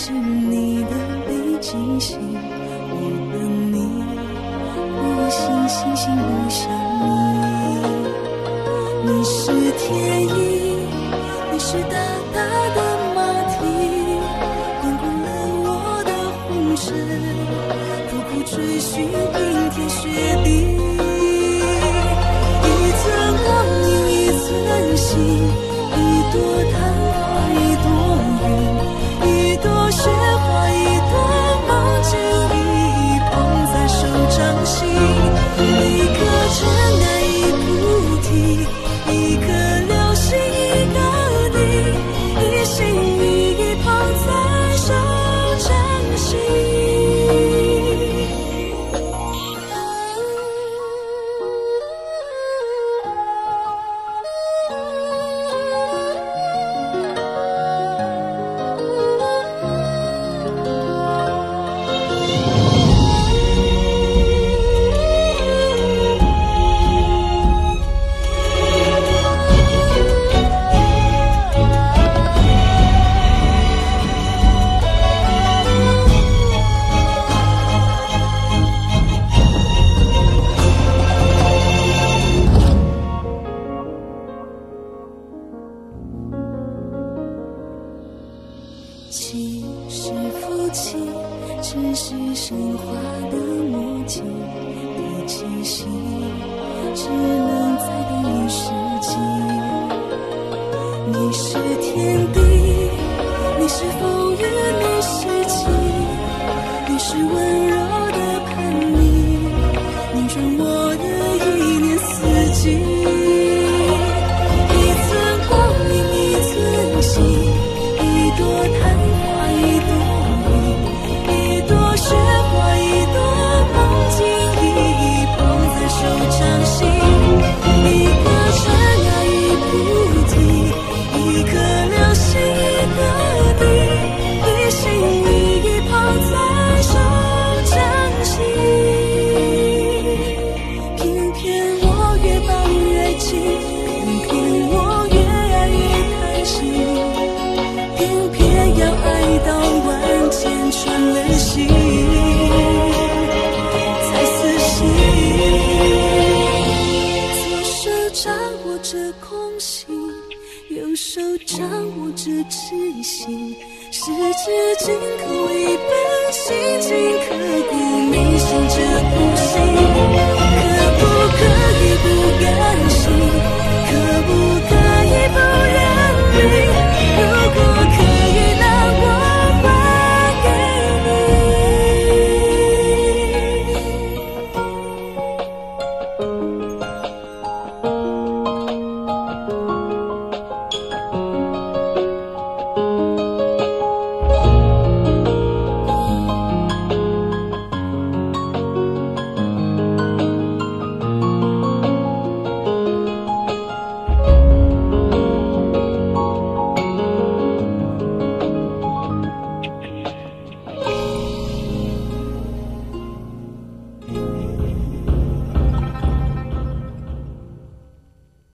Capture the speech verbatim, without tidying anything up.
进你的北极星，我和你不心心心不相依。你是天意，你是大大的马蹄，滚滚了我的红尘，苦苦追寻冰天雪地。一寸光阴一寸心，一朵昙花一朵云，一朵雪花一朵梦境，一捧在手掌心。一颗尘埃一菩提，一颗流星一个地，一心一意捧在手掌心。妻是夫妻，只是神话的默契，的气息只能再等一世纪。你是天地，你是风雨，你是晴，你是温柔的叛逆，拧转我的一年四季。一寸光阴一寸心，一朵昙花一朵云，一朵雪花一朵梦境，一捧在手掌心。一颗尘埃一菩提，一颗流星一个地，一心一意捧在手掌心。偏偏我越抱越紧，偏偏我越爱越贪心，偏偏要爱到万箭穿了心才死心。左手掌握着空心，右手掌握着痴心，十指紧扣一本心经，刻骨铭心这苦心，可不可以不甘心？